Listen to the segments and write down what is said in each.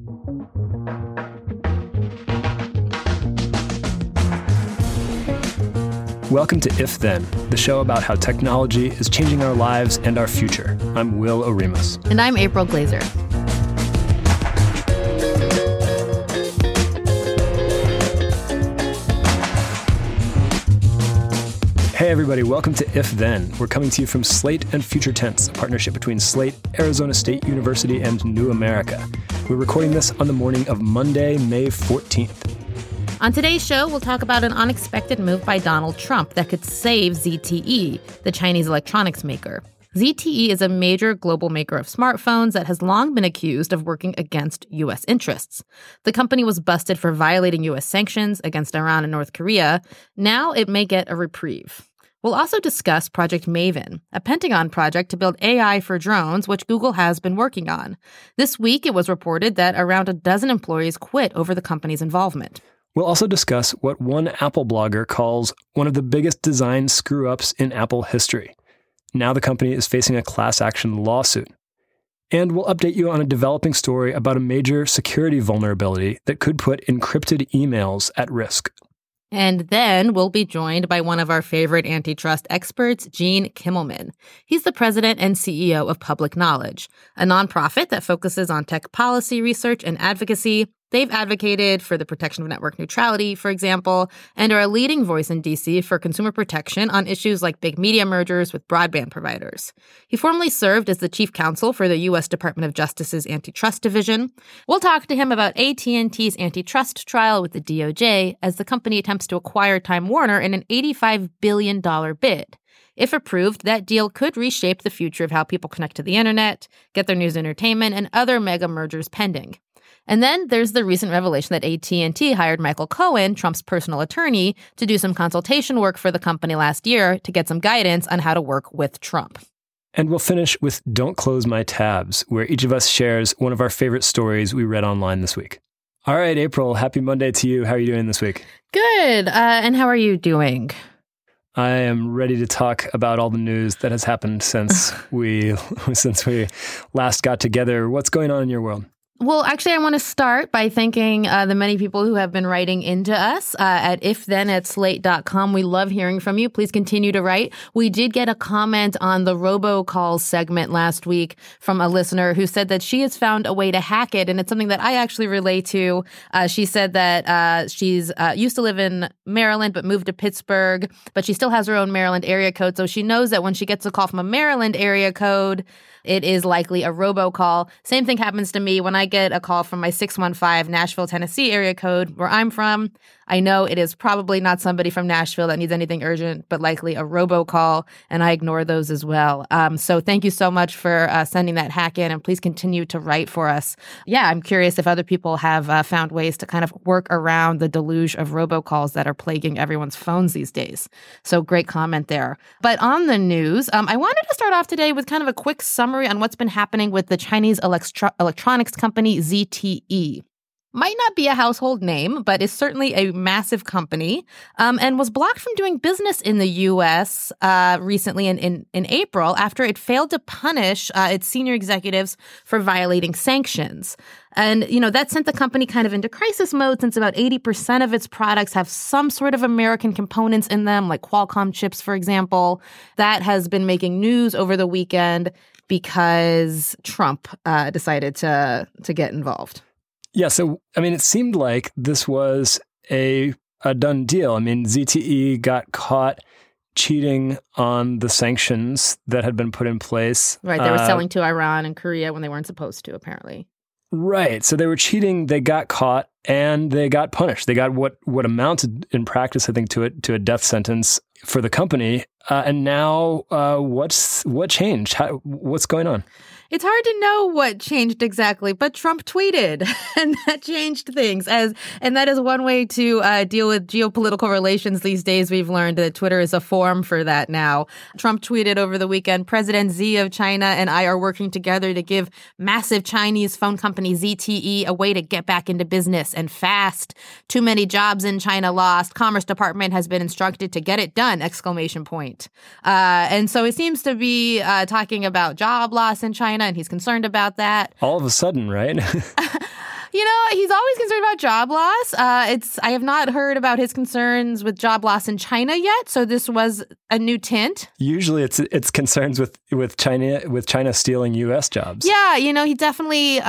Welcome to If Then, the show about how technology is changing our lives and our future. I'm Will Oremus. And I'm April Glazer. Hey everybody, welcome to If Then. We're coming to you from Slate and Future Tense, a partnership between Slate, Arizona State University, and New America. We're recording this on the morning of Monday, May 14th. On today's show, we'll talk about an unexpected move by Donald Trump that could save ZTE, the Chinese electronics maker. ZTE is a major global maker of smartphones that has long been accused of working against U.S. interests. The company was busted for violating U.S. sanctions against Iran and North Korea. Now it may get a reprieve. We'll also discuss Project Maven, a Pentagon project to build AI for drones, which Google has been working on. This week, it was reported that around a dozen employees quit over the company's involvement. We'll also discuss what one Apple blogger calls one of the biggest design screw-ups in Apple history. Now the company is facing a class action lawsuit. And we'll update you on a developing story about a major security vulnerability that could put encrypted emails at risk. And then we'll be joined by one of our favorite antitrust experts, Gene Kimmelman. He's the president and CEO of Public Knowledge, a nonprofit that focuses on tech policy research and advocacy. They've advocated for the protection of network neutrality, for example, and are a leading voice in D.C. for consumer protection on issues like big media mergers with broadband providers. He formerly served as the chief counsel for the U.S. Department of Justice's Antitrust Division. We'll talk to him about AT&T's antitrust trial with the DOJ as the company attempts to acquire Time Warner in an $85 billion bid. If approved, that deal could reshape the future of how people connect to the internet, get their news and entertainment, and other mega mergers pending. And then there's the recent revelation that AT&T hired Michael Cohen, Trump's personal attorney, to do some consultation work for the company last year to get some guidance on how to work with Trump. And we'll finish with Don't Close My Tabs, where each of us shares one of our favorite stories we read online this week. All right, April, happy Monday to you. How are you doing this week? Good. And how are you doing? I am ready to talk about all the news that has happened since we last got together. What's going on in your world? Well, actually, I want to start by thanking the many people who have been writing into us at ifthen@slate.com. We love hearing from you. Please continue to write. We did get a comment on the robocall segment last week from a listener who said that she has found a way to hack it, and it's something that I actually relate to. She said that she's used to live in Maryland but moved to Pittsburgh, but she still has her own Maryland area code, so she knows that when she gets a call from a Maryland area code, it is likely a robocall. Same thing happens to me when I get a call from my 615 Nashville, Tennessee area code where I'm from. I know it is probably not somebody from Nashville that needs anything urgent, but likely a robocall, and I ignore those as well. So thank you so much for sending that hack in, and please continue to write for us. Yeah, I'm curious if other people have found ways to kind of work around the deluge of robocalls that are plaguing everyone's phones these days. So great comment there. But on the news, I wanted to start off today with kind of a quick summary on what's been happening with the Chinese electronics company ZTE. Might not be a household name, but is certainly a massive company, and was blocked from doing business in the U.S. Recently in April after it failed to punish its senior executives for violating sanctions. And, you know, that sent the company kind of into crisis mode since about 80% of its products have some sort of American components in them, like Qualcomm chips, for example. That has been making news over the weekend because Trump decided to get involved. Yeah, so, I mean, it seemed like this was a done deal. I mean, ZTE got caught cheating on the sanctions that had been put in place. Right, they were selling to Iran and Korea when they weren't supposed to, apparently. Right, so they were cheating, they got caught, and they got punished. They got what amounted in practice, I think, to a death sentence for the company. And now, what changed? What's going on? It's hard to know what changed exactly, but Trump tweeted, and that changed things. And that is one way to deal with geopolitical relations these days. We've learned that Twitter is a forum for that now. Trump tweeted over the weekend, President Xi of China and I are working together to give massive Chinese phone company ZTE a way to get back into business and fast. Too many jobs in China lost. Commerce Department has been instructed to get it done, ! And so he seems to be talking about job loss in China, and he's concerned about that. All of a sudden, right? He's always concerned about job loss. I have not heard about his concerns with job loss in China yet, so this was a new tint. Usually it's concerns with China stealing U.S. jobs. Yeah, he definitely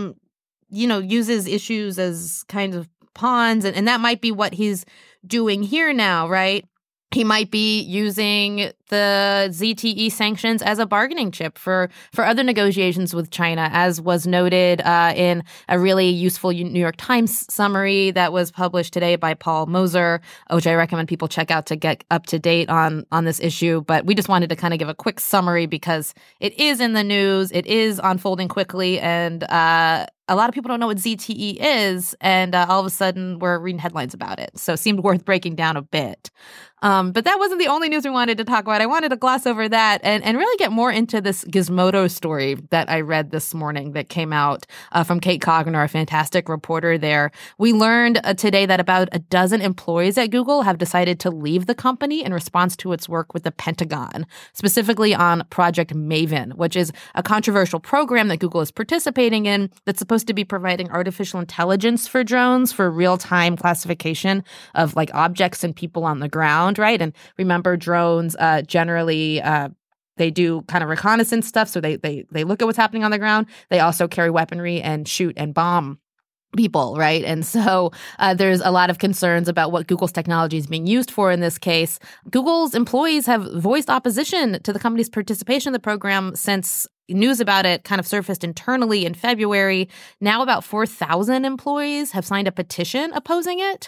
uses issues as kind of pawns, and that might be what he's doing here now, right? He might be using the ZTE sanctions as a bargaining chip for other negotiations with China, as was noted in a really useful New York Times summary that was published today by Paul Moser, which I recommend people check out to get up to date on this issue. But we just wanted to kind of give a quick summary because it is in the news, it is unfolding quickly, and a lot of people don't know what ZTE is, and all of a sudden we're reading headlines about it. So it seemed worth breaking down a bit. But that wasn't the only news we wanted to talk about. I wanted to gloss over that and really get more into this Gizmodo story that I read this morning that came out from Kate Cogner, a fantastic reporter there. We learned today that about a dozen employees at Google have decided to leave the company in response to its work with the Pentagon, specifically on Project Maven, which is a controversial program that Google is participating in that's supposed to be providing artificial intelligence for drones for real-time classification of like objects and people on the ground, right? And remember, drones generally they do kind of reconnaissance stuff, so they look at what's happening on the ground. They also carry weaponry and shoot and bomb people, right? And so there's a lot of concerns about what Google's technology is being used for in this case. Google's employees have voiced opposition to the company's participation in the program since news about it kind of surfaced internally in February. Now about 4,000 employees have signed a petition opposing it.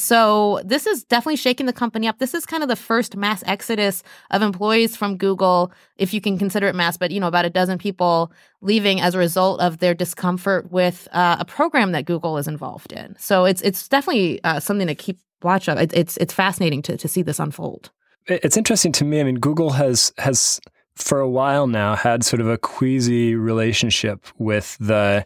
So this is definitely shaking the company up. This is kind of the first mass exodus of employees from Google, if you can consider it mass, but about a dozen people leaving as a result of their discomfort with a program that Google is involved in. So it's definitely something to keep watch of. It's fascinating to see this unfold. It's interesting to me. I mean, Google has for a while now had sort of a queasy relationship with the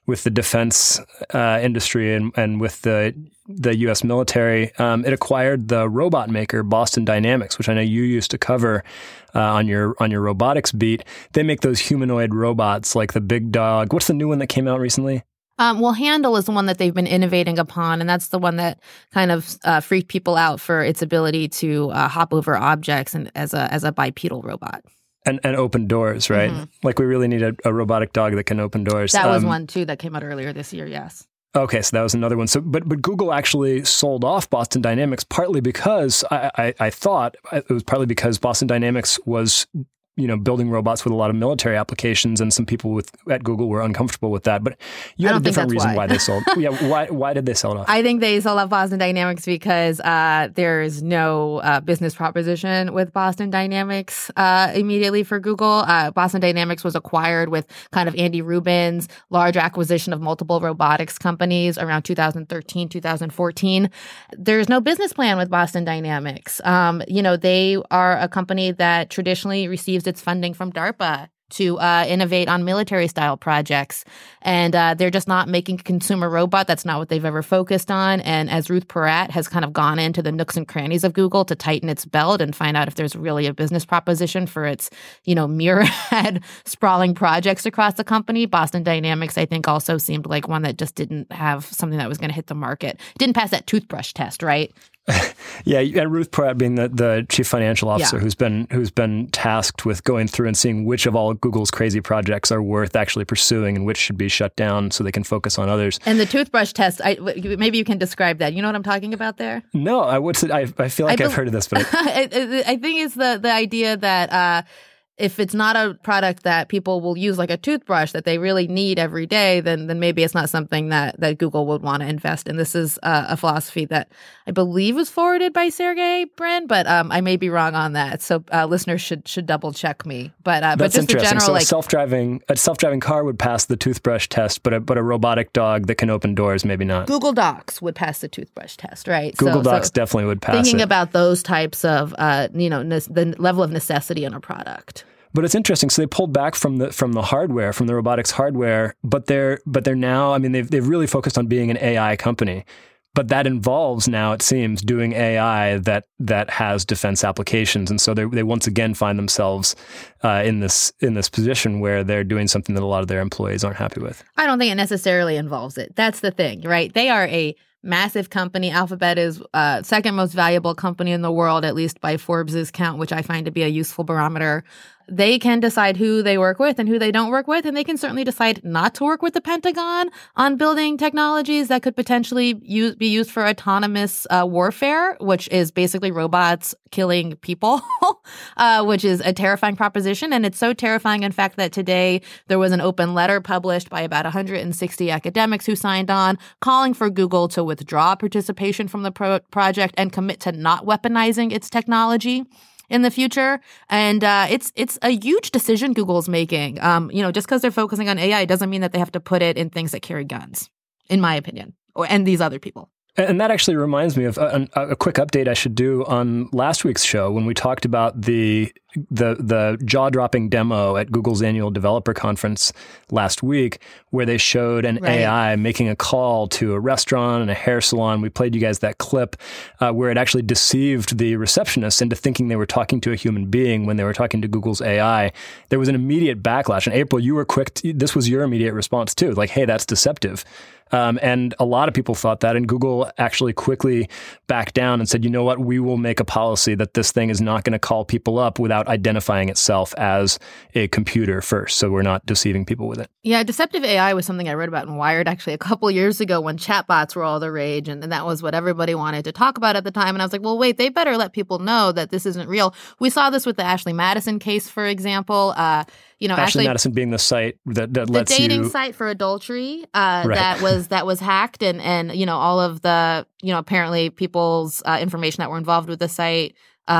defense industry and with the U.S. military. It acquired the robot maker Boston Dynamics, which I know you used to cover on your robotics beat. They make those humanoid robots like the Big Dog. What's the new one that came out recently? Handle is the one that they've been innovating upon, and that's the one that kind of freaked people out for its ability to hop over objects and as a bipedal robot. And open doors, right? Mm-hmm. Like we really need a robotic dog that can open doors. That was one, too, that came out earlier this year, yes. Okay, so that was another one. So, but Google actually sold off Boston Dynamics partly because I thought it was partly because Boston Dynamics was building robots with a lot of military applications, and some people at Google were uncomfortable with that. But you had a different reason why they sold. Yeah, why did they sell it off? I think they sold off Boston Dynamics because there's no business proposition with Boston Dynamics immediately for Google. Boston Dynamics was acquired with kind of Andy Rubin's large acquisition of multiple robotics companies around 2013, 2014. There's no business plan with Boston Dynamics. They are a company that traditionally receives its funding from DARPA to innovate on military-style projects. And they're just not making a consumer robot. That's not what they've ever focused on. And as Ruth Porat has kind of gone into the nooks and crannies of Google to tighten its belt and find out if there's really a business proposition for its, myriad sprawling projects across the company, Boston Dynamics, I think, also seemed like one that just didn't have something that was going to hit the market. It didn't pass that toothbrush test, right? Yeah, and Ruth Porat being the chief financial officer, yeah, who's been tasked with going through and seeing which of all Google's crazy projects are worth actually pursuing and which should be shut down so they can focus on others. And the toothbrush test, maybe you can describe that. You know what I'm talking about there? No, I feel like I've heard of this, but I think it's the idea that if it's not a product that people will use like a toothbrush that they really need every day, then maybe it's not something that Google would want to invest in. This is a philosophy that I believe was forwarded by Sergey Brin, but I may be wrong on that. So listeners should double check me. But that's just interesting. The general, so a self-driving car would pass the toothbrush test, but a robotic dog that can open doors, maybe not. Google Docs would pass the toothbrush test, right? Google Docs definitely would pass thinking it. About those types of the level of necessity in a product. But it's interesting. So they pulled back from the hardware, from the robotics hardware, but they're now. I mean, they've really focused on being an AI company. But that involves now, it seems, doing AI that has defense applications, and so they once again find themselves in this position where they're doing something that a lot of their employees aren't happy with. I don't think it necessarily involves it. That's the thing, right? They are a massive company. Alphabet is second most valuable company in the world, at least by Forbes' count, which I find to be a useful barometer. They can decide who they work with and who they don't work with, and they can certainly decide not to work with the Pentagon on building technologies that could potentially be used for autonomous warfare, which is basically robots killing people, which is a terrifying proposition. And it's so terrifying, in fact, that today there was an open letter published by about 160 academics who signed on, calling for Google to withdraw participation from the project and commit to not weaponizing its technology in the future. And it's a huge decision Google's making. Just because they're focusing on AI doesn't mean that they have to put it in things that carry guns, in my opinion, and these other people. And that actually reminds me of a quick update I should do on last week's show when we talked about the jaw-dropping demo at Google's annual developer conference last week, where they showed an AI making a call to a restaurant and a hair salon. We played you guys that clip where it actually deceived the receptionist into thinking they were talking to a human being when they were talking to Google's AI. There was an immediate backlash. And April, you were quick. This was your immediate response too. Like, hey, that's deceptive. And a lot of people thought that, and Google actually quickly backed down and said, you know what, we will make a policy that this thing is not going to call people up without identifying itself as a computer first. So we're not deceiving people with it. Yeah, deceptive AI was something I read about in Wired actually a couple years ago when chatbots were all the rage, and that was what everybody wanted to talk about at the time. And I was like, well, wait, they better let people know that this isn't real. We saw this with the Ashley Madison case, for example. Ashley Madison being the site that lets you... The dating site for adultery that was hacked, and all of the, apparently people's information that were involved with the site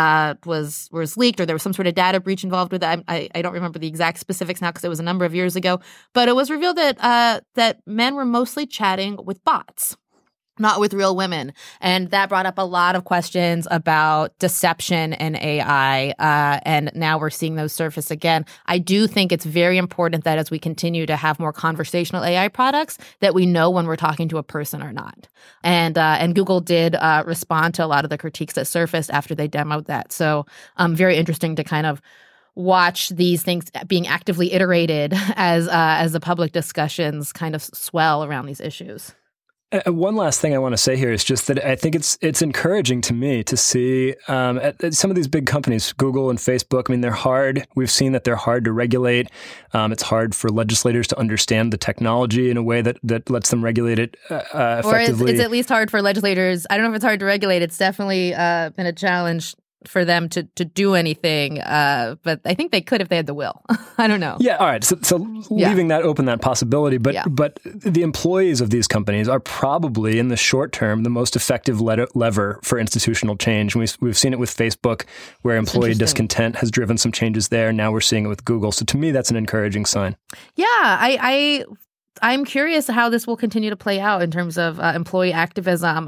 was leaked, or there was some sort of data breach involved with it. I don't remember the exact specifics now because it was a number of years ago. But it was revealed that men were mostly chatting with bots, not with real women. And that brought up a lot of questions about deception and AI. And now we're seeing those surface again. I do think it's very important that as we continue to have more conversational AI products, that we know when we're talking to a person or not. And Google did respond to a lot of the critiques that surfaced after they demoed that. So very interesting to kind of watch these things being actively iterated as the public discussions kind of swell around these issues. One last thing I want to say here is just that I think it's encouraging to me to see at some of these big companies, Google and Facebook. I mean, they're hard. We've seen that they're hard to regulate. It's hard for legislators to understand the technology in a way that lets them regulate it effectively. Or it's at least hard for legislators. I don't know if it's hard to regulate. It's definitely been a challenge for them to do anything. But I think they could if they had the will. I don't know. Yeah. All right. So leaving that open, that possibility. But the employees of these companies are probably in the short term the most effective lever for institutional change. And we've seen it with Facebook, where employee discontent has driven some changes there. Now we're seeing it with Google. So to me, that's an encouraging sign. Yeah. I'm curious how this will continue to play out in terms of employee activism.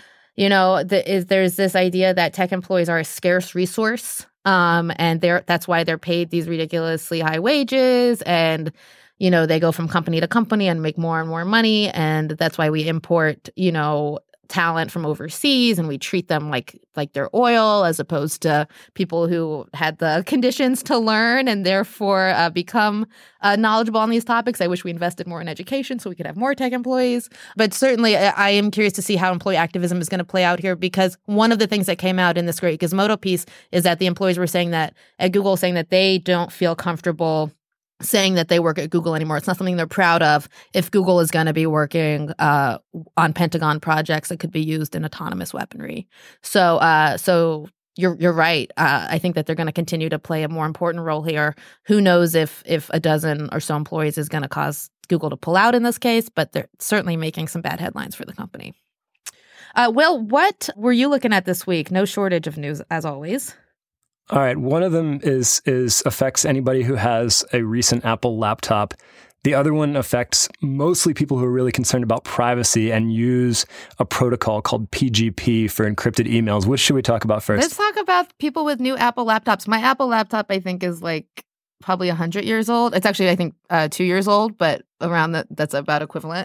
There's this idea that tech employees are a scarce resource, and that's why they're paid these ridiculously high wages, and they go from company to company and make more and more money, and that's why we import talent from overseas, and we treat them like they're oil, as opposed to people who had the conditions to learn and therefore become knowledgeable on these topics. I wish we invested more in education so we could have more tech employees. But certainly I am curious to see how employee activism is going to play out here, because one of the things that came out in this great Gizmodo piece is that the employees were saying that at Google, saying that they don't feel comfortable saying that they work at Google anymore. It's not something they're proud of if Google is going to be working on Pentagon projects that could be used in autonomous weaponry. So you're right. I think that they're going to continue to play a more important role here. Who knows if a dozen or so employees is going to cause Google to pull out in this case, but they're certainly making some bad headlines for the company. Will, what were you looking at this week? No shortage of news, as always. All right. One of them is affects anybody who has a recent Apple laptop. The other one affects mostly people who are really concerned about privacy and use a protocol called PGP for encrypted emails. Which should we talk about first? Let's talk about people with new Apple laptops. My Apple laptop, I think, is like probably 100 years old. It's actually, I think, 2 years old, but around that's about equivalent.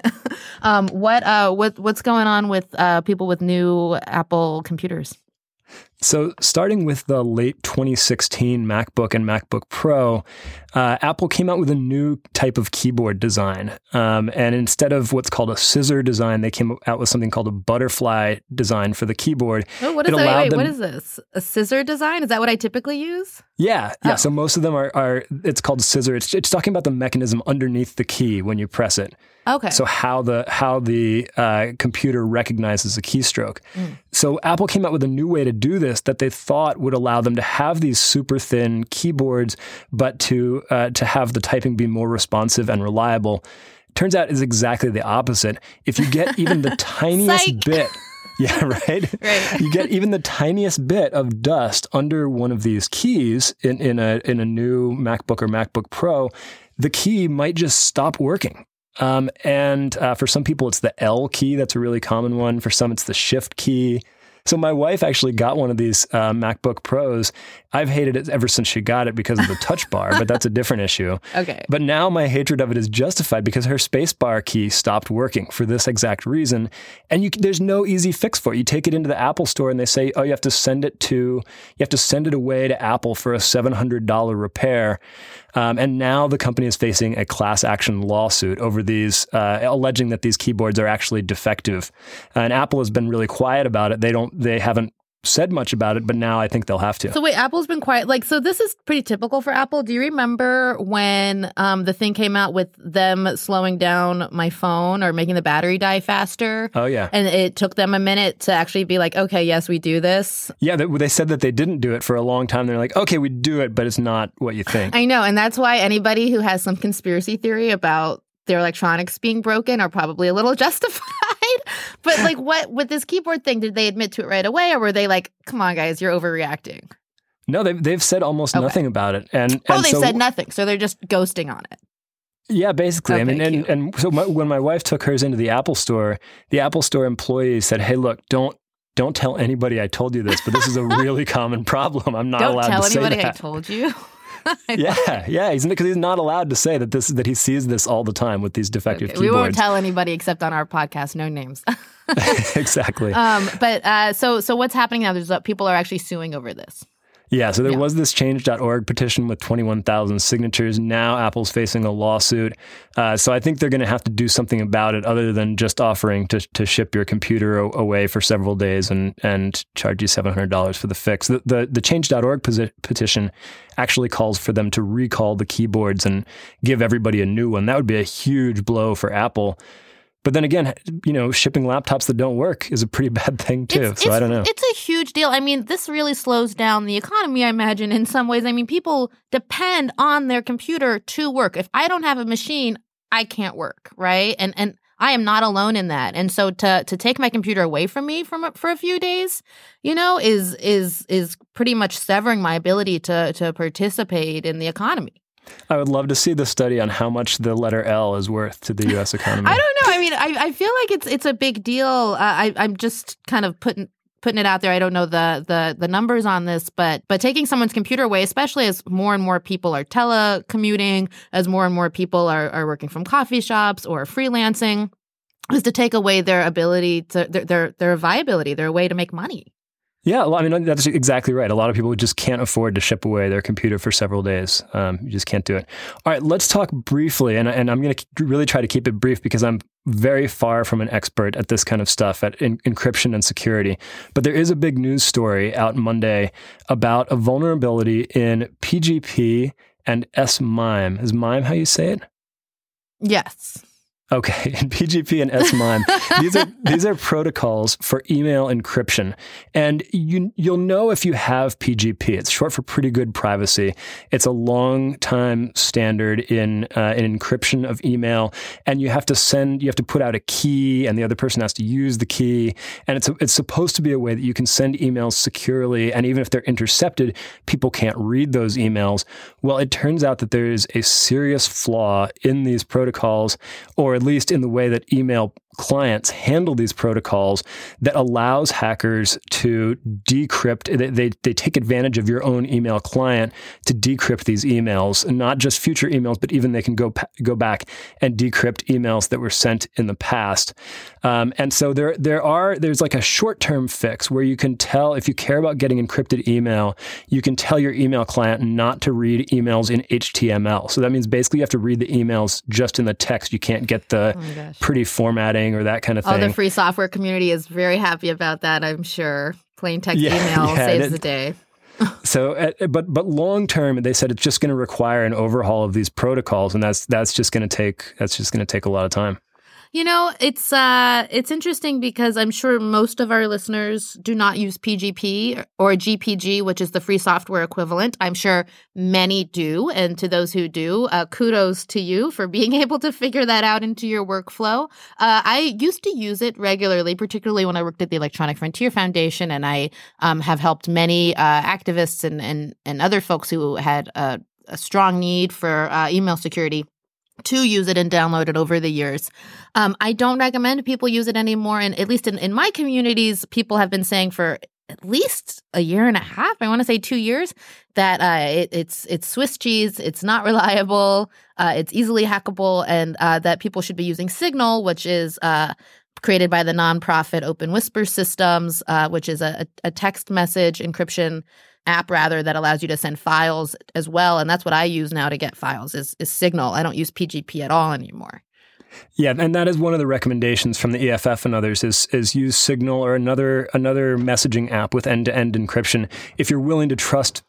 What's going on with people with new Apple computers? So starting with the late 2016 MacBook and MacBook Pro, Apple came out with a new type of keyboard design. And instead of what's called a scissor design, they came out with something called a butterfly design for the keyboard. Oh, what is that? What is this? A scissor design? Is that what I typically use? Yeah. So most of them are it's called scissor. It's talking about the mechanism underneath the key when you press it. Okay. So how the computer recognizes a keystroke. So Apple came out with a new way to do this that they thought would allow them to have these super thin keyboards, but to have the typing be more responsive and reliable. Turns out is exactly the opposite. If you get even the tiniest bit. Yeah, right? Right. You get even the tiniest bit of dust under one of these keys in a new MacBook or MacBook Pro, the key might just stop working. And for some people, it's the L key. That's a really common one. For some, it's the Shift key. So my wife actually got one of these MacBook Pros. I've hated it ever since she got it because of the touch bar, but that's a different issue. Okay. But now my hatred of it is justified because her spacebar key stopped working for this exact reason. And there's no easy fix for it. You take it into the Apple store and they say, oh, you have to send it away to Apple for a $700 repair. And now the company is facing a class action lawsuit over these, alleging that these keyboards are actually defective. And Apple has been really quiet about it. They haven't said much about it, but now I think they'll have to. So wait, Apple's been quiet. So this is pretty typical for Apple. Do you remember when the thing came out with them slowing down my phone or making the battery die faster? Oh, yeah. And it took them a minute to actually be like, okay, yes, we do this. Yeah, they said that they didn't do it for a long time. They're like, okay, we do it, but it's not what you think. I know. And that's why anybody who has some conspiracy theory about their electronics being broken are probably a little justified. But what with this keyboard thing, did they admit to it right away, or were they like, come on, guys, you're overreacting? No, they've said almost nothing about it. And they said nothing. So they're just ghosting on it. Yeah, basically. Okay, I mean, and so when my wife took hers into the Apple Store employees said, hey, look, don't tell anybody I told you this, but this is a really common problem. I'm not allowed to say that. Don't tell anybody I told you. Yeah, because he's not allowed to say that he sees this all the time with these defective keyboards. We won't tell anybody except on our podcast, no names. Exactly. So what's happening now? There's people are actually suing over this. Yeah, so there was this change.org petition with 21,000 signatures. Now Apple's facing a lawsuit. So I think they're going to have to do something about it other than just offering to ship your computer away for several days and charge you $700 for the fix. The change.org petition actually calls for them to recall the keyboards and give everybody a new one. That would be a huge blow for Apple. But then again, shipping laptops that don't work is a pretty bad thing too. So I don't know. It's a huge deal. I mean, this really slows down the economy, I imagine, in some ways. I mean, people depend on their computer to work. If I don't have a machine, I can't work, right? And I am not alone in that. And so to take my computer away from me for a few days, is pretty much severing my ability to participate in the economy. I would love to see the study on how much the letter L is worth to the U.S. economy. I don't know. I mean, I feel like it's a big deal. I'm just kind of putting it out there. I don't know the numbers on this, but taking someone's computer away, especially as more and more people are telecommuting, as more and more people are working from coffee shops or freelancing, is to take away their ability to their viability, their way to make money. Yeah, I mean, that's exactly right. A lot of people just can't afford to ship away their computer for several days. You just can't do it. All right, let's talk briefly, and I'm going to really try to keep it brief because I'm very far from an expert at this kind of stuff, at encryption and security. But there is a big news story out Monday about a vulnerability in PGP and S-MIME. Is MIME how you say it? Yes. Okay, in PGP and S-MIME, these are protocols for email encryption, and you'll know if you have PGP. It's short for Pretty Good Privacy. It's a long time standard in encryption of email, and you have to put out a key, and the other person has to use the key, and it's supposed to be a way that you can send emails securely, and even if they're intercepted, people can't read those emails. Well, it turns out that there is a serious flaw in these protocols, or at least in the way that email clients handle these protocols, that allows hackers to decrypt. They take advantage of your own email client to decrypt these emails, and not just future emails, but even they can go back and decrypt emails that were sent in the past. And so there's like a short-term fix where you can tell, if you care about getting encrypted email, you can tell your email client not to read emails in HTML. So that means basically you have to read the emails just in the text. You can't get the pretty formatting or that kind of thing. Oh, the free software community is very happy about that, I'm sure. Plain text email saves the day. So, but long term, they said it's just going to require an overhaul of these protocols, and that's just going to take a lot of time. You know, it's interesting because I'm sure most of our listeners do not use PGP or GPG, which is the free software equivalent. I'm sure many do. And to those who do, kudos to you for being able to figure that out into your workflow. I used to use it regularly, particularly when I worked at the Electronic Frontier Foundation. And I have helped many activists and other folks who had a strong need for email security to use it and download it over the years. I don't recommend people use it anymore. And at least in my communities, people have been saying for at least a year and a half, I want to say 2 years, that it's Swiss cheese, it's not reliable, it's easily hackable, and that people should be using Signal, which is created by the nonprofit Open Whisper Systems, which is a text message encryption app rather that allows you to send files as well. And that's what I use now to get files is Signal. I don't use PGP at all anymore. Yeah, and that is one of the recommendations from the EFF and others is use Signal or another messaging app with end-to-end encryption. If you're willing to trust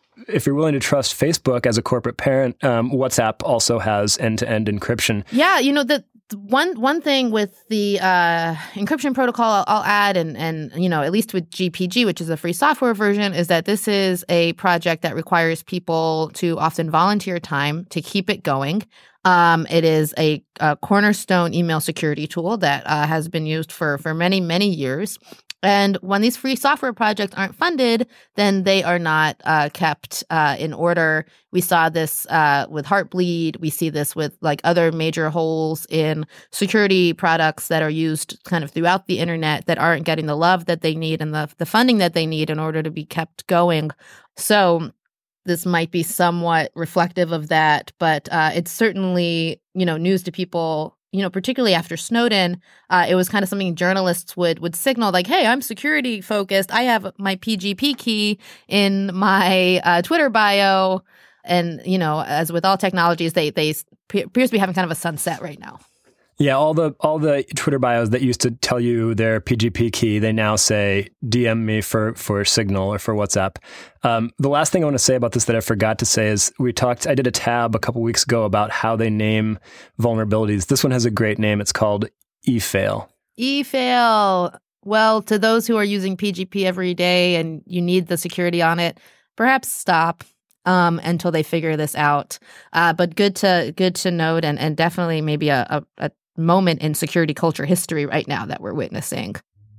Facebook as a corporate parent, WhatsApp also has end-to-end encryption. Yeah, you know, the one thing with the encryption protocol I'll add, and you know, at least with GPG, which is a free software version, is that this is a project that requires people to often volunteer time to keep it going. It is a cornerstone email security tool that has been used for many, many years. And when these free software projects aren't funded, then they are not kept in order. We saw this with Heartbleed. We see this with like other major holes in security products that are used kind of throughout the internet that aren't getting the love that they need and the funding that they need in order to be kept going. So this might be somewhat reflective of that, but it's certainly, you know, news to people. You know, particularly after Snowden, it was kind of something journalists would signal like, hey, I'm security focused. I have my PGP key in my Twitter bio. And, you know, as with all technologies, they appears to be having kind of a sunset right now. Yeah, all the Twitter bios that used to tell you their PGP key, they now say DM me for Signal or for WhatsApp. The last thing I want to say about this that I forgot to say is I did a tab a couple weeks ago about how they name vulnerabilities. This one has a great name. It's called eFail. eFail. Well, to those who are using PGP every day and you need the security on it, perhaps stop until they figure this out. But good to note, and definitely maybe a moment in security culture history right now that we're witnessing.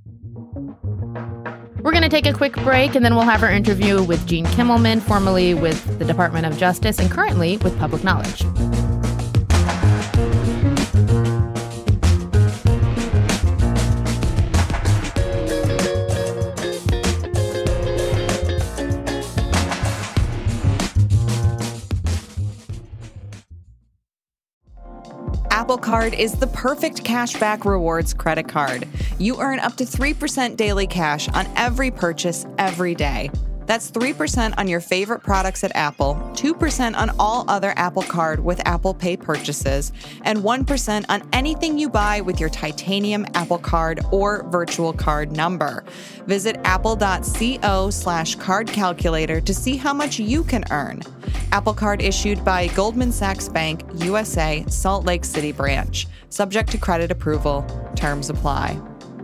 We're going to take a quick break, and then we'll have our interview with Gene Kimmelman, formerly with the Department of Justice and currently with Public Knowledge. Apple Card is the perfect cashback rewards credit card. You earn up to 3% daily cash on every purchase every day. That's 3% on your favorite products at Apple, 2% on all other Apple Card with Apple Pay purchases, and 1% on anything you buy with your titanium Apple Card or virtual card number. Visit apple.co/card calculator to see how much you can earn. Apple Card issued by Goldman Sachs Bank, USA, Salt Lake City branch. Subject to credit approval. Terms apply.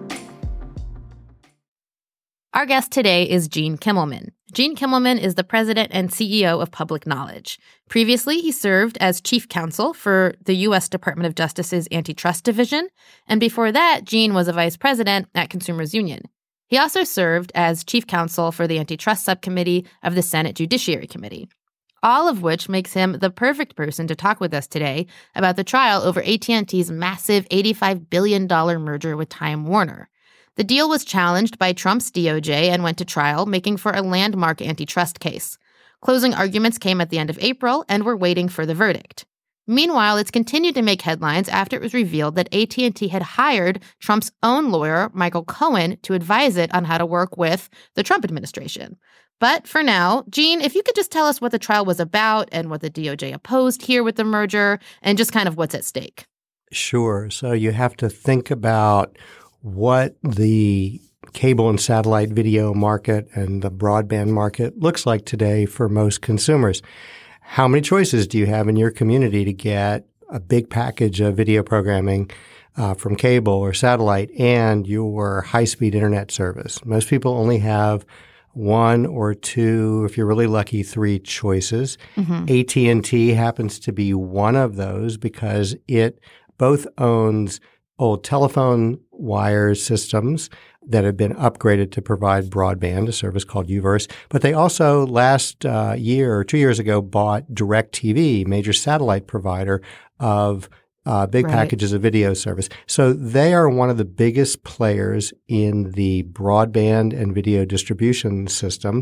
Our guest today is Gene Kimmelman. Gene Kimmelman is the president and CEO of Public Knowledge. Previously, he served as chief counsel for the U.S. Department of Justice's Antitrust Division, and before that, Gene was a vice president at Consumers Union. He also served as chief counsel for the Antitrust Subcommittee of the Senate Judiciary Committee. all of which makes him the perfect person to talk with us today about the trial over AT&T's massive $85 billion merger with Time Warner. The deal was challenged by Trump's DOJ and went to trial, making for a landmark antitrust case. Closing arguments came at the end of April, and we're waiting for the verdict. Meanwhile, it's continued to make headlines after it was revealed that AT&T had hired Trump's own lawyer, Michael Cohen, to advise it on how to work with the Trump administration. But for now, Gene, if you could just tell us what the trial was about and what the DOJ opposed here with the merger and just kind of what's at stake. Sure. So you have to think about what the cable and satellite video market and the broadband market looks like today for most consumers. How many choices do you have in your community to get a big package of video programming from cable or satellite and your high-speed internet service? Most people only have one or two, if you're really lucky, three choices. AT&T happens to be one of those because it both owns old telephone wire systems that have been upgraded to provide broadband, a service called UVerse. But they also last year or 2 years ago bought DirecTV, major satellite provider of big packages of video service. So they are one of the biggest players in the broadband and video distribution system,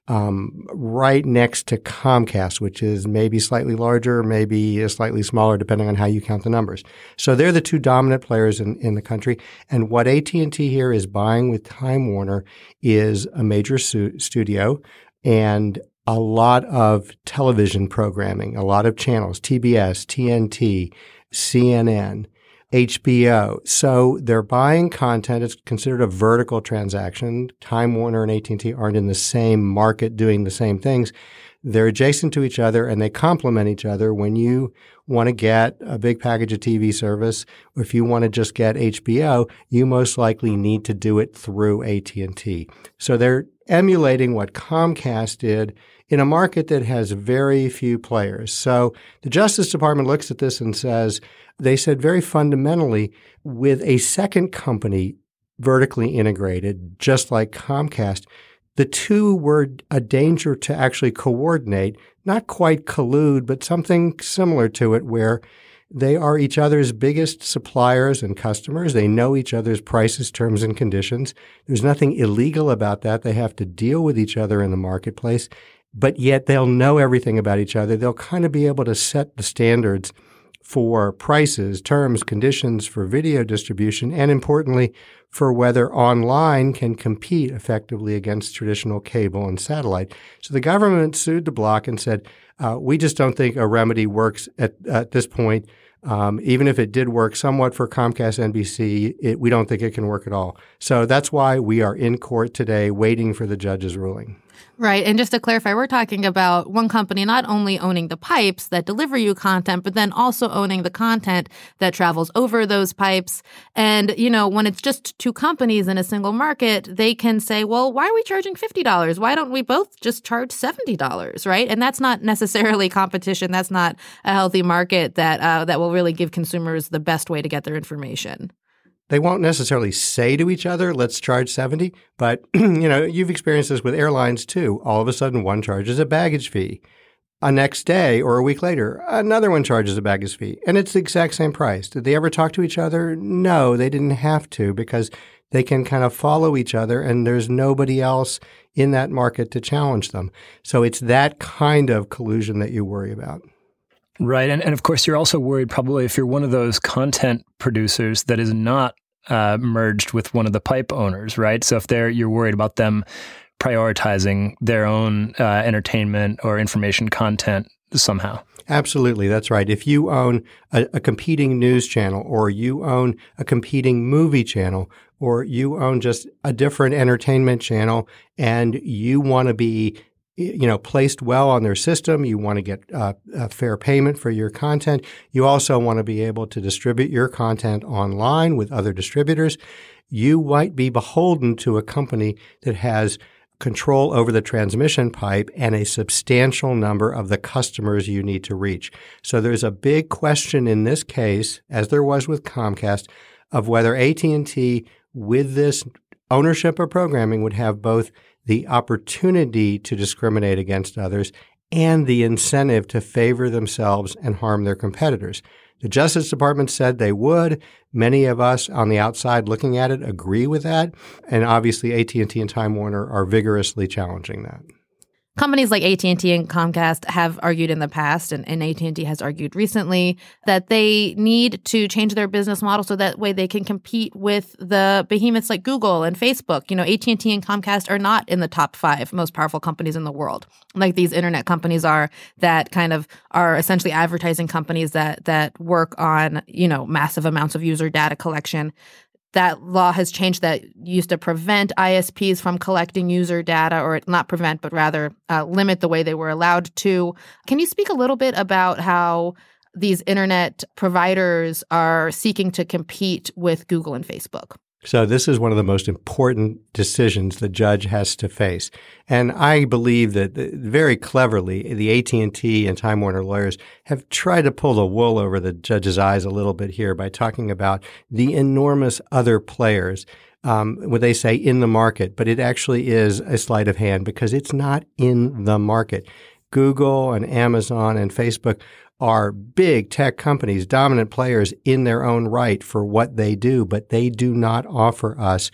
right next to Comcast, which is maybe slightly larger, maybe slightly smaller, depending on how you count the numbers. So they're the two dominant players in the country. And what AT&T here is buying with Time Warner is a major studio and a lot of television programming, a lot of channels, TBS, TNT, CNN, HBO. So they're buying content. It's considered a vertical transaction. Time Warner and AT&T aren't in the same market doing the same things. They're adjacent to each other and they complement each other. When you want to get a big package of TV service, or if you want to just get HBO, you most likely need to do it through AT&T. So they're emulating what Comcast did in a market that has very few players. So the Justice Department looks at this and says, they said very fundamentally, with a second company vertically integrated, just like Comcast, the two were a danger to actually coordinate, not quite collude, but something similar to it where they are each other's biggest suppliers and customers. They know each other's prices, terms, and conditions. There's nothing illegal about that. They have to deal with each other in the marketplace, but yet they'll know everything about each other. They'll kind of be able to set the standards for prices, terms, conditions for video distribution, and importantly, for whether online can compete effectively against traditional cable and satellite. So the government sued the block and said, we just don't think a remedy works at this point. Even if it did work somewhat for Comcast NBC, we don't think it can work at all. So that's why we are in court today waiting for the judge's ruling. Right. And just to clarify, we're talking about one company not only owning the pipes that deliver you content, but then also owning the content that travels over those pipes. And, you know, when it's just two companies in a single market, they can say, well, why are we charging $50? Why don't we both just charge $70? Right. And that's not necessarily competition. That's not a healthy market that will really give consumers the best way to get their information. They won't necessarily say to each other, let's charge $70, but you've experienced this with airlines too. All of a sudden, one charges a baggage fee. A next day or a week later, another one charges a baggage fee, and it's the exact same price. Did they ever talk to each other? No, they didn't have to because they can kind of follow each other, and there's nobody else in that market to challenge them. So it's that kind of collusion that you worry about. Right. And of course, you're also worried probably if you're one of those content producers that is not merged with one of the pipe owners, right? So if you're worried about them prioritizing their own entertainment or information content somehow. Absolutely. That's right. If you own a competing news channel or you own a competing movie channel or you own just a different entertainment channel and you want to be placed well on their system. You want to get a fair payment for your content. You also want to be able to distribute your content online with other distributors. You might be beholden to a company that has control over the transmission pipe and a substantial number of the customers you need to reach. So there's a big question in this case, as there was with Comcast, of whether AT&T with this ownership of programming would have both the opportunity to discriminate against others and the incentive to favor themselves and harm their competitors. The Justice Department said they would. Many of us on the outside looking at it agree with that. And obviously AT&T and Time Warner are vigorously challenging that. Companies like AT&T and Comcast have argued in the past, and AT&T has argued recently, that they need to change their business model so that way they can compete with the behemoths like Google and Facebook. You know, AT&T and Comcast are not in the top 5 most powerful companies in the world, like these internet companies are, that kind of are essentially advertising companies that work on, you know, massive amounts of user data collection. That law has changed that used to prevent ISPs from collecting user data, or not prevent, but rather limit the way they were allowed to. Can you speak a little bit about how these internet providers are seeking to compete with Google and Facebook? So this is one of the most important decisions the judge has to face. And I believe that very cleverly, the AT&T and Time Warner lawyers have tried to pull the wool over the judge's eyes a little bit here by talking about the enormous other players, what they say in the market, but it actually is a sleight of hand because it's not in the market. Google and Amazon and Facebook are big tech companies, dominant players in their own right for what they do, but they do not offer us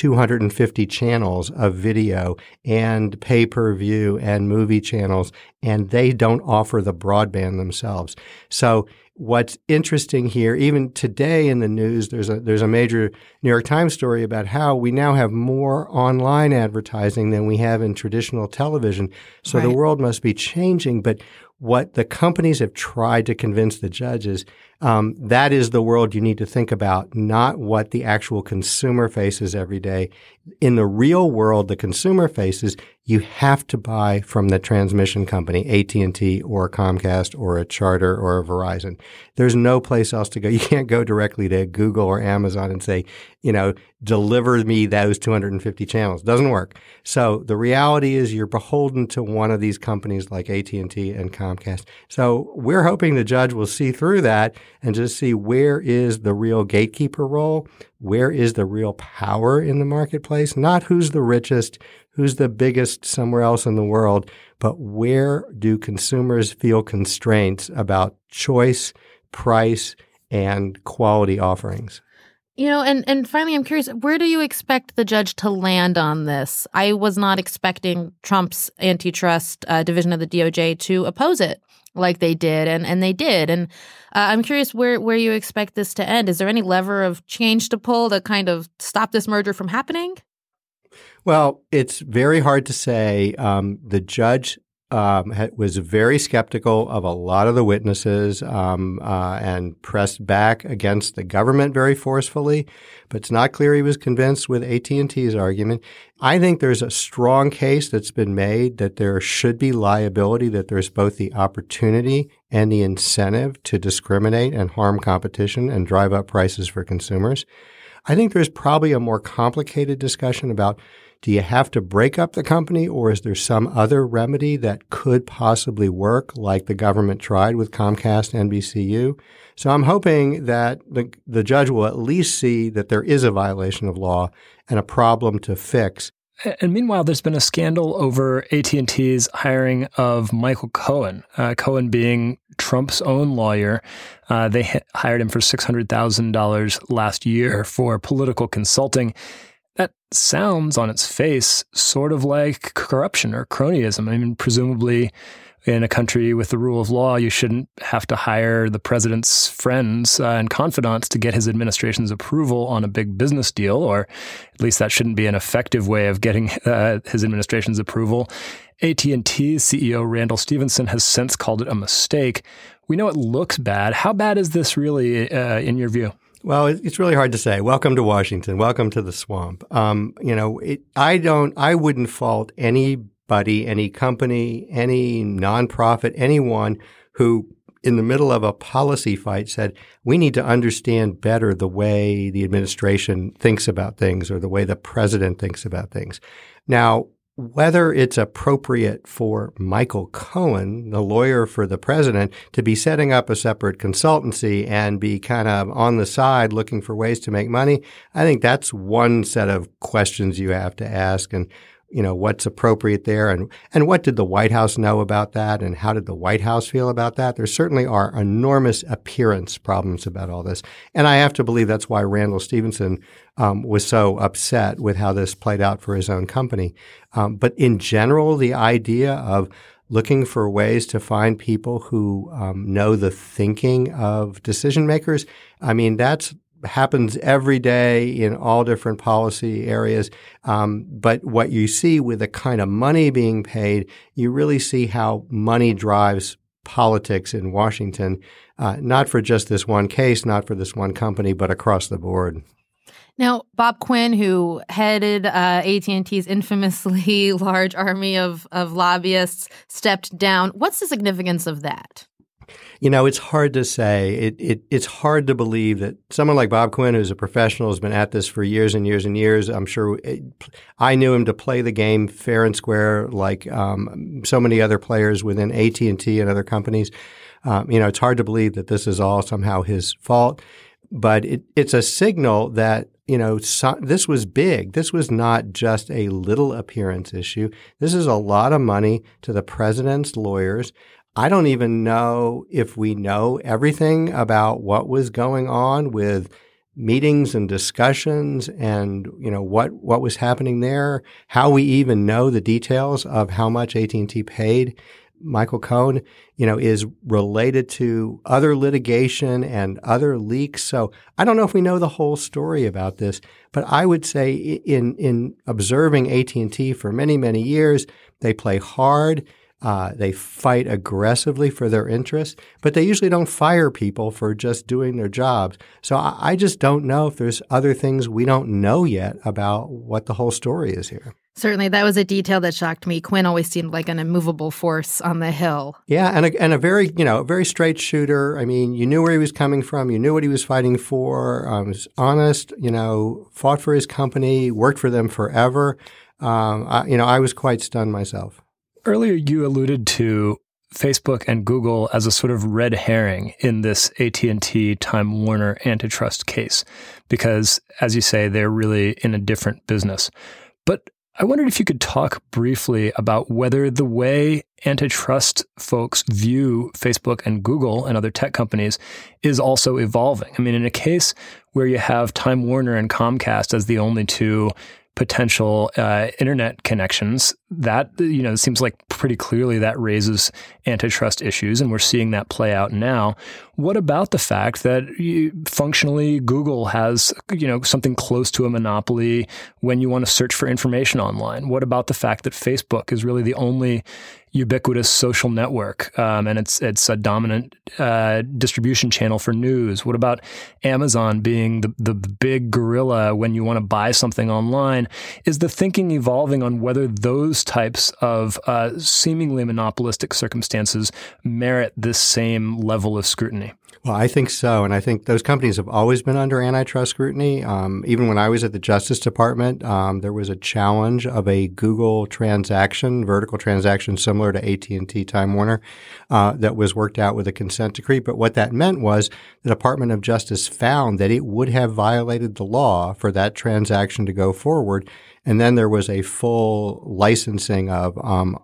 250 channels of video and pay-per-view and movie channels, and they don't offer the broadband themselves. So what's interesting here, even today in the news, there's a major New York Times story about how we now have more online advertising than we have in traditional television. So Right. The world must be changing, but what the companies have tried to convince the judges, that is the world you need to think about, not what the actual consumer faces every day. In the real world, the consumer faces, you have to buy from the transmission company, AT&T or Comcast or a Charter or a Verizon. There's no place else to go. You can't go directly to Google or Amazon and say, you know, deliver me those 250 channels. Doesn't work. So the reality is you're beholden to one of these companies like AT&T and Comcast. So we're hoping the judge will see through that and just see where is the real gatekeeper role, where is the real power in the marketplace, not who's the richest, who's the biggest somewhere else in the world, but where do consumers feel constraints about choice, price, and quality offerings. You know, and finally, I'm curious, where do you expect the judge to land on this? I was not expecting Trump's antitrust division of the DOJ to oppose it like they did, and they did. And I'm curious where you expect this to end. Is there any lever of change to pull to kind of stop this merger from happening? Well, it's very hard to say. The judge was very skeptical of a lot of the witnesses and pressed back against the government very forcefully, but it's not clear he was convinced with AT&T's argument. I think there's a strong case that's been made that there should be liability, that there's both the opportunity and the incentive to discriminate and harm competition and drive up prices for consumers. I think there's probably a more complicated discussion about, do you have to break up the company, or is there some other remedy that could possibly work, like the government tried with Comcast and NBCU? So I'm hoping that the judge will at least see that there is a violation of law and a problem to fix. And meanwhile, there's been a scandal over AT&T's hiring of Michael Cohen, Cohen being Trump's own lawyer. They hired him for $600,000 last year for political consulting. That sounds on its face sort of like corruption or cronyism. I mean, presumably in a country with the rule of law, you shouldn't have to hire the president's friends and confidants to get his administration's approval on a big business deal, or at least that shouldn't be an effective way of getting his administration's approval. AT&T's CEO Randall Stephenson has since called it a mistake. We know it looks bad. How bad is this really in your view? Well, it's really hard to say. Welcome to Washington. Welcome to the swamp. I wouldn't fault anybody, any company, any nonprofit, anyone who in the middle of a policy fight said, we need to understand better the way the administration thinks about things or the way the president thinks about things. Now, whether it's appropriate for Michael Cohen, the lawyer for the president, to be setting up a separate consultancy and be kind of on the side looking for ways to make money, I think that's one set of questions you have to ask. And, what's appropriate there and what did the White House know about that and how did the White House feel about that? There certainly are enormous appearance problems about all this. And I have to believe that's why Randall Stephenson was so upset with how this played out for his own company. But in general, the idea of looking for ways to find people who know the thinking of decision makers, I mean, that's happens every day in all different policy areas. But what you see with the kind of money being paid, you really see how money drives politics in Washington, not for just this one case, not for this one company, but across the board. Now, Bob Quinn, who headed AT&T's infamously large army of lobbyists, stepped down. What's the significance of that? It's hard to say. It's hard to believe that someone like Bob Quinn, who's a professional, has been at this for years and years and years. I'm sure I knew him to play the game fair and square like so many other players within AT&T and other companies. It's hard to believe that this is all somehow his fault. But it's a signal that, this was big. This was not just a little appearance issue. This is a lot of money to the president's lawyers. I don't even know if we know everything about what was going on with meetings and discussions and, what was happening there, how we even know the details of how much AT&T paid Michael Cohen, is related to other litigation and other leaks. So I don't know if we know the whole story about this, but I would say in observing AT&T for many, many years, they play hard. They fight aggressively for their interests, but they usually don't fire people for just doing their jobs. So I just don't know if there's other things we don't know yet about what the whole story is here. Certainly, that was a detail that shocked me. Quinn always seemed like an immovable force on the Hill. Yeah, and a very very straight shooter. I mean, you knew where he was coming from. You knew what he was fighting for. Was honest. Fought for his company. Worked for them forever. I was quite stunned myself. Earlier, you alluded to Facebook and Google as a sort of red herring in this AT&T Time Warner antitrust case, because, as you say, they're really in a different business. But I wondered if you could talk briefly about whether the way antitrust folks view Facebook and Google and other tech companies is also evolving. I mean, in a case where you have Time Warner and Comcast as the only two potential internet connections, that it seems like pretty clearly that raises antitrust issues, and we're seeing that play out now. What about the fact that functionally Google has something close to a monopoly when you want to search for information online? What about the fact that Facebook is really the only ubiquitous social network, and it's a dominant distribution channel for news? What about Amazon being the big gorilla when you want to buy something online? Is the thinking evolving on whether those types of seemingly monopolistic circumstances merit this same level of scrutiny? Well, I think so. And I think those companies have always been under antitrust scrutiny. Even when I was at the Justice Department, there was a challenge of a Google transaction, vertical transaction similar to AT&T Time Warner, that was worked out with a consent decree. But what that meant was the Department of Justice found that it would have violated the law for that transaction to go forward. And then there was a full licensing of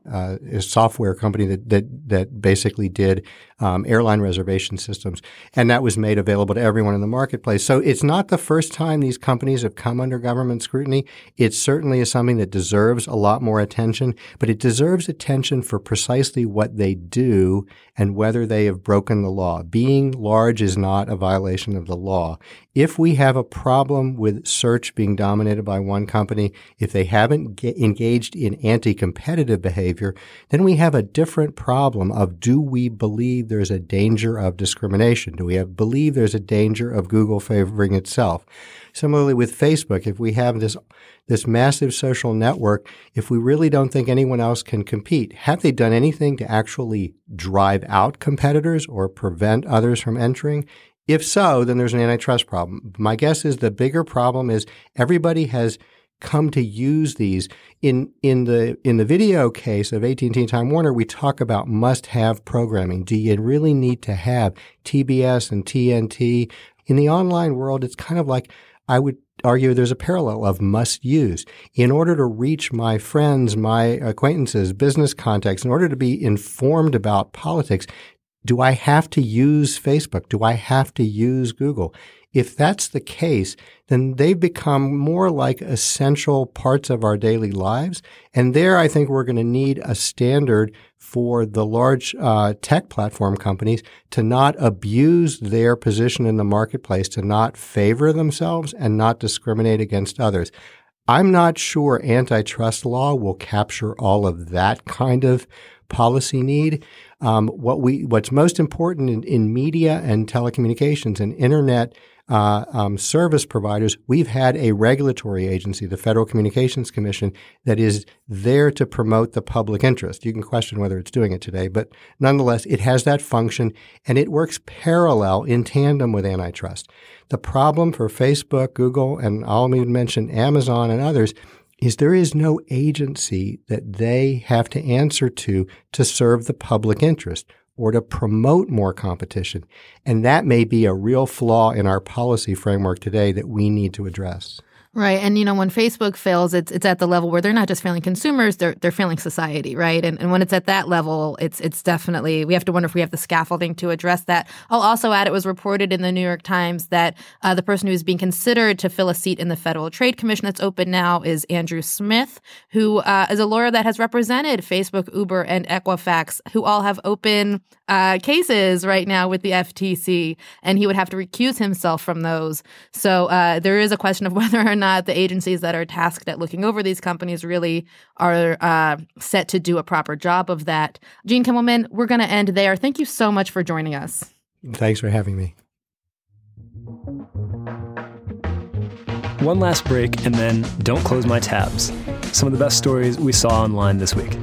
a software company that basically did airline reservation systems, and that was made available to everyone in the marketplace. So it's not the first time these companies have come under government scrutiny. It certainly is something that deserves a lot more attention, but it deserves attention for precisely what they do and whether they have broken the law. Being large is not a violation of the law. If we have a problem with search being dominated by one company, if they haven't engaged in anti-competitive behavior, then we have a different problem of, do we believe there's a danger of discrimination? Do we believe there's a danger of Google favoring itself? Similarly with Facebook, if we have this massive social network, if we really don't think anyone else can compete, have they done anything to actually drive out competitors or prevent others from entering? If so, then there's an antitrust problem. My guess is the bigger problem is everybody has come to use these. In the video case of AT&T Time Warner, we talk about must-have programming. Do you really need to have TBS and TNT? In the online world, it's kind of like I would argue there's a parallel of must use. In order to reach my friends, my acquaintances, business contacts, in order to be informed about politics, do I have to use Facebook? Do I have to use Google? If that's the case, then they've become more like essential parts of our daily lives. And there, I think we're going to need a standard for the large tech platform companies to not abuse their position in the marketplace, to not favor themselves and not discriminate against others. I'm not sure antitrust law will capture all of that kind of policy need. What's most important in media and telecommunications and internet service providers, we've had a regulatory agency, the Federal Communications Commission, that is there to promote the public interest. You can question whether it's doing it today, but nonetheless, it has that function and it works parallel in tandem with antitrust. The problem for Facebook, Google, and I'll even mention Amazon and others is there is no agency that they have to answer to serve the public interest or to promote more competition. And that may be a real flaw in our policy framework today that we need to address. Right. And, when Facebook fails, it's at the level where they're not just failing consumers, they're failing society, right? And when it's at that level, it's definitely, we have to wonder if we have the scaffolding to address that. I'll also add, it was reported in the New York Times that the person who's being considered to fill a seat in the Federal Trade Commission that's open now is Andrew Smith, who is a lawyer that has represented Facebook, Uber, and Equifax, who all have open cases right now with the FTC, and he would have to recuse himself from those. So there is a question of whether or not the agencies that are tasked at looking over these companies really are set to do a proper job of that. Gene Kimmelman, we're going to end there. Thank you so much for joining us. Thanks for having me. One last break, and then don't close my tabs. Some of the best stories we saw online this week.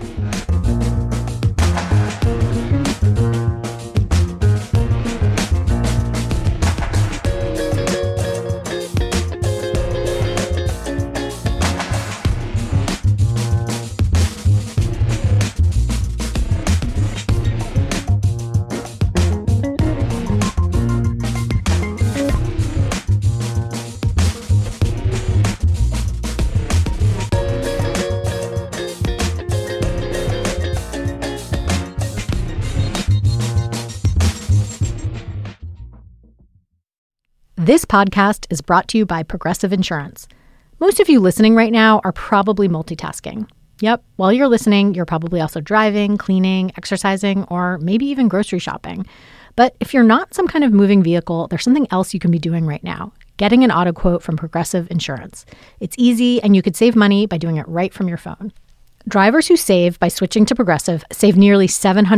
This podcast is brought to you by Progressive Insurance. Most of you listening right now are probably multitasking. Yep, while you're listening, you're probably also driving, cleaning, exercising, or maybe even grocery shopping. But if you're not some kind of moving vehicle, there's something else you can be doing right now: getting an auto quote from Progressive Insurance. It's easy, and you could save money by doing it right from your phone. Drivers who save by switching to Progressive save nearly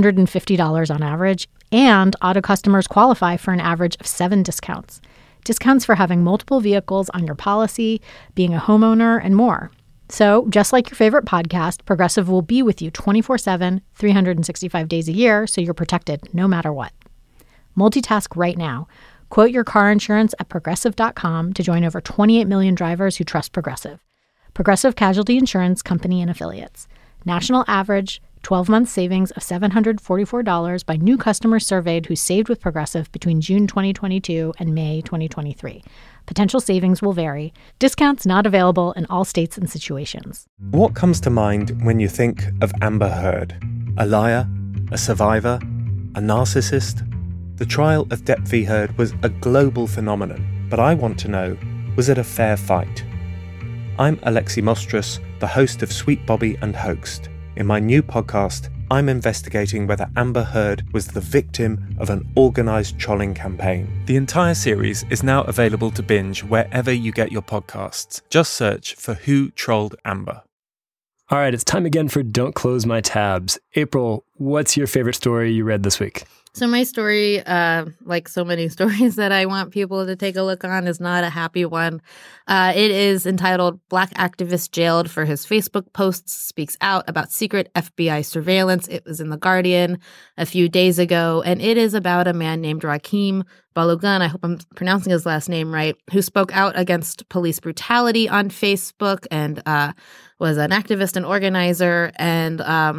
$750 on average, and auto customers qualify for an average of 7 discounts. Discounts for having multiple vehicles on your policy, being a homeowner, and more. So, just like your favorite podcast, Progressive will be with you 24/7, 365 days a year, so you're protected no matter what. Multitask right now. Quote your car insurance at Progressive.com to join over 28 million drivers who trust Progressive. Progressive Casualty Insurance Company and Affiliates. National average 12-month savings of $744 by new customers surveyed who saved with Progressive between June 2022 and May 2023. Potential savings will vary. Discounts not available in all states and situations. What comes to mind when you think of Amber Heard? A liar? A survivor? A narcissist? The trial of Depp v. Heard was a global phenomenon, but I want to know, was it a fair fight? I'm Alexi Mostras, the host of Sweet Bobby and Hoaxed. In my new podcast, I'm investigating whether Amber Heard was the victim of an organised trolling campaign. The entire series is now available to binge wherever you get your podcasts. Just search for Who Trolled Amber. All right, it's time again for Don't Close My Tabs. April, what's your favorite story you read this week? So my story, like so many stories that I want people to take a look on, is not a happy one. It is entitled "Black Activist Jailed for His Facebook Posts Speaks Out About Secret FBI Surveillance." It was in The Guardian a few days ago, and it is about a man named Rakeem Balogun, I hope I'm pronouncing his last name right, who spoke out against police brutality on Facebook and was an activist and organizer. And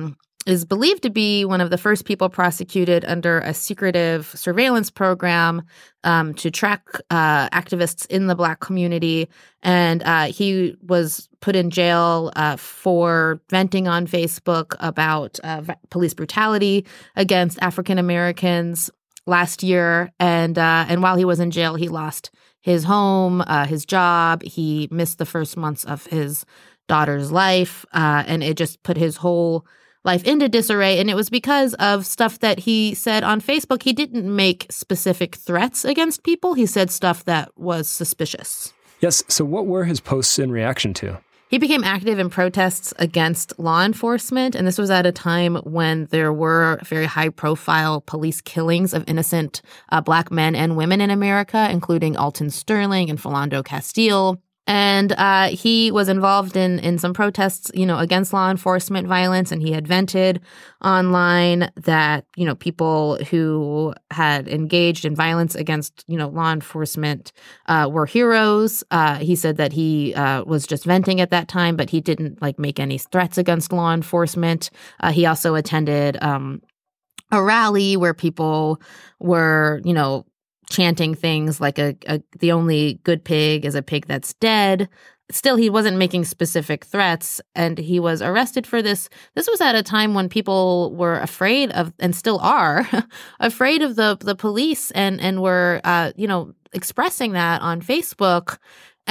is believed to be one of the first people prosecuted under a secretive surveillance program to track activists in the Black community. And he was put in jail for venting on Facebook about police brutality against African Americans last year. And while he was in jail, he lost his home, his job. He missed the first months of his daughter's life, and it just put his whole life into disarray. And it was because of stuff that he said on Facebook. He didn't make specific threats against people. He said stuff that was suspicious. Yes. So what were his posts in reaction to? He became active in protests against law enforcement, and this was at a time when there were very high-profile police killings of innocent Black men and women in America, including Alton Sterling and Philando Castile. And he was involved in some protests, against law enforcement violence. And he had vented online that, people who had engaged in violence against, law enforcement were heroes. He said that he was just venting at that time, but he didn't make any threats against law enforcement. He also attended a rally where people were, chanting things like the only good pig is a pig that's dead. Still, he wasn't making specific threats, and he was arrested for this. This was at a time when people were afraid of, and still are, afraid of the police, and were expressing that on Facebook.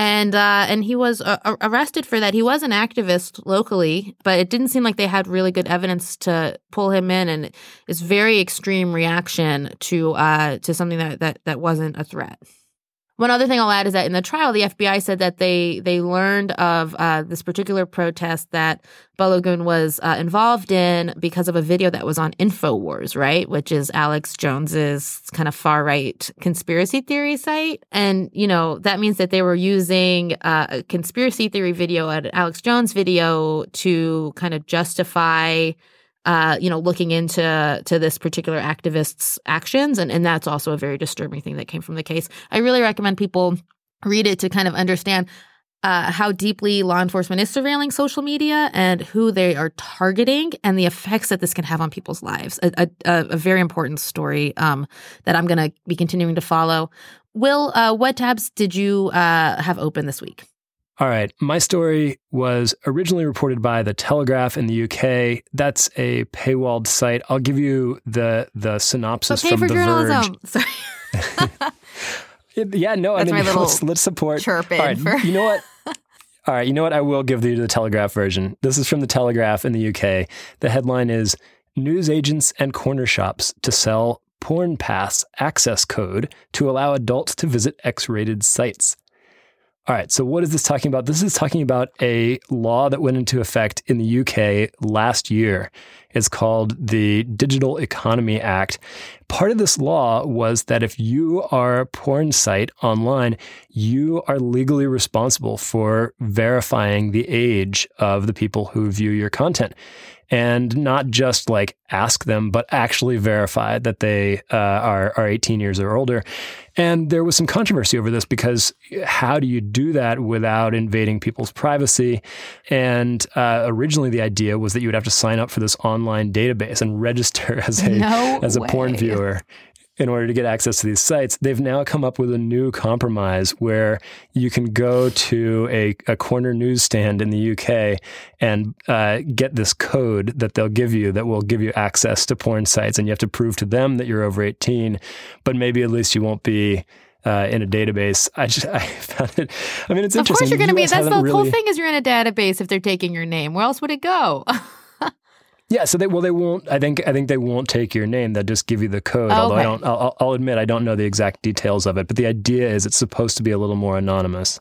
And he was arrested for that. He was an activist locally, but it didn't seem like they had really good evidence to pull him in. And it's very extreme reaction to something that wasn't a threat. One other thing I'll add is that in the trial, the FBI said that they learned of this particular protest that Balogun was involved in because of a video that was on InfoWars, right, which is Alex Jones's kind of far-right conspiracy theory site. And, that means that they were using a conspiracy theory video, an Alex Jones video, to kind of justify looking into this particular activist's actions. And that's also a very disturbing thing that came from the case. I really recommend people read it to kind of understand how deeply law enforcement is surveilling social media and who they are targeting and the effects that this can have on people's lives. A very important story that I'm going to be continuing to follow. Will, what tabs did you have open this week? All right. My story was originally reported by The Telegraph in the UK. That's a paywalled site. I'll give you the synopsis from The Verge. Sorry. Yeah, no, That's my little let's support. Chirp in. All right, you know what? All right, you know what? I will give you the Telegraph version. This is from The Telegraph in the UK. The headline is, News Agents and Corner Shops to Sell Porn Pass Access Code to Allow Adults to Visit X-Rated Sites. All right, so what is this talking about? This is talking about a law that went into effect in the UK last year. It's called the Digital Economy Act. Part of this law was that if you are a porn site online, you are legally responsible for verifying the age of the people who view your content. And not just ask them, but actually verify that they are 18 years or older. And there was some controversy over this because how do you do that without invading people's privacy? And originally the idea was that you would have to sign up for this online database and register as a porn viewer in order to get access to these sites. They've now come up with a new compromise where you can go to a corner newsstand in the UK and get this code that they'll give you that will give you access to porn sites. And you have to prove to them that you're over 18, but maybe at least you won't be in a database. I found it, it's interesting. Of course you're going to be. That's the whole thing is you're in a database if they're taking your name. Where else would it go? Yeah, so they won't. I think they won't take your name. They'll just give you the code. Oh, okay. Although I'll admit I don't know the exact details of it. But the idea is it's supposed to be a little more anonymous.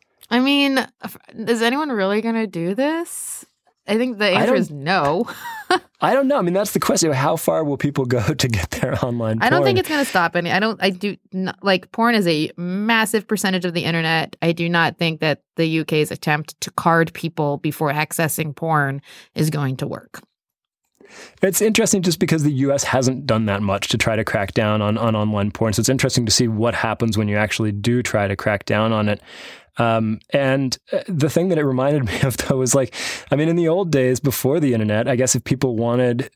Is anyone really going to do this? I think the answer is no. I don't know. That's the question. How far will people go to get their online porn? I don't think it's going to stop any. Porn is a massive percentage of the internet. I do not think that the UK's attempt to card people before accessing porn is going to work. It's interesting just because the U.S. hasn't done that much to try to crack down on online porn. So it's interesting to see what happens when you actually do try to crack down on it. And the thing that it reminded me of, though, was like, I mean, in the old days before the internet, I guess if people wanted,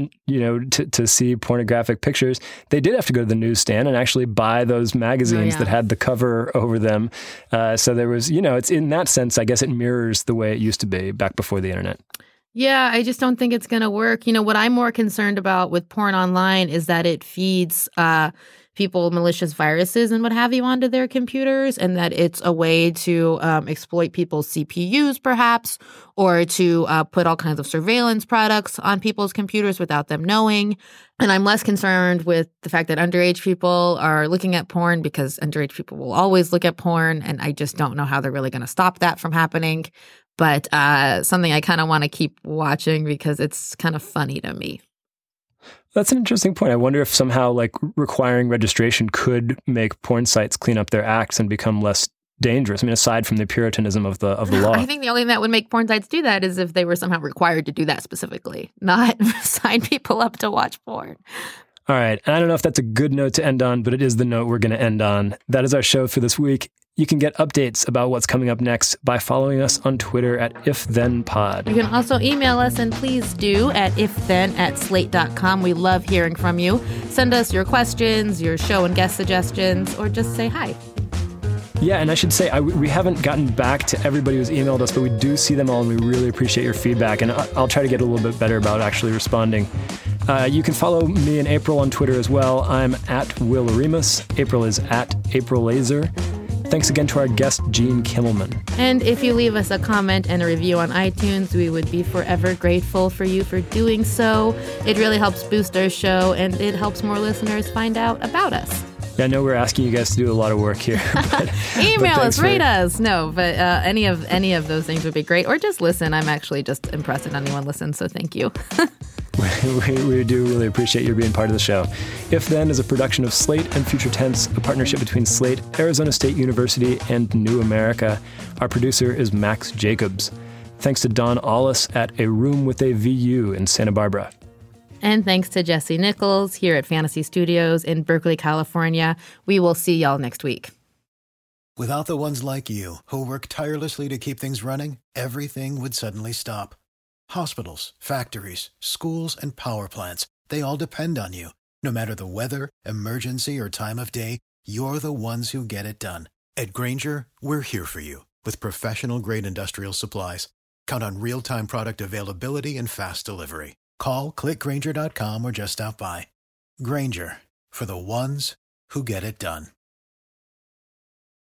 to see pornographic pictures, they did have to go to the newsstand and actually buy those magazines that had the cover over them. So there was, it's in that sense, I guess it mirrors the way it used to be back before the internet. Yeah, I just don't think it's going to work. What I'm more concerned about with porn online is that it feeds people malicious viruses and what have you onto their computers, and that it's a way to exploit people's CPUs, perhaps, or to put all kinds of surveillance products on people's computers without them knowing. And I'm less concerned with the fact that underage people are looking at porn, because underage people will always look at porn, and I just don't know how they're really going to stop that from happening. But something I kind of want to keep watching because it's kind of funny to me. That's an interesting point. I wonder if somehow like requiring registration could make porn sites clean up their acts and become less dangerous. I mean, aside from the puritanism of the law. I think the only thing that would make porn sites do that is if they were somehow required to do that specifically, not sign people up to watch porn. All right. And I don't know if that's a good note to end on, but it is the note we're going to end on. That is our show for this week. You can get updates about what's coming up next by following us on Twitter at IfThenPod. You can also email us, and please do, at ifthen@slate.com. We love hearing from you. Send us your questions, your show and guest suggestions, or just say hi. Yeah, and I should say, we haven't gotten back to everybody who's emailed us, but we do see them all, and we really appreciate your feedback. And I'll try to get a little bit better about actually responding. You can follow me and April on Twitter as well. I'm at Will Remus. April is at April Laser. Thanks again to our guest, Gene Kimmelman. And if you leave us a comment and a review on iTunes, we would be forever grateful for you for doing so. It really helps boost our show, and it helps more listeners find out about us. Yeah, I know we're asking you guys to do a lot of work here. But, email us, rate us. No, but any of those things would be great. Or just listen. I'm actually just impressed that anyone listens, so thank you. We do really appreciate you being part of the show. If Then is a production of Slate and Future Tense, a partnership between Slate, Arizona State University, and New America. Our producer is Max Jacobs. Thanks to Don Allis at A Room with a VU in Santa Barbara. And thanks to Jesse Nichols here at Fantasy Studios in Berkeley, California. We will see y'all next week. Without the ones like you, who work tirelessly to keep things running, everything would suddenly stop. Hospitals, factories, schools, and power plants, they all depend on you. No matter the weather, emergency, or time of day, you're the ones who get it done. At Grainger, we're here for you with professional-grade industrial supplies. Count on real-time product availability and fast delivery. Call, click Grainger.com, or just stop by. Grainger, for the ones who get it done.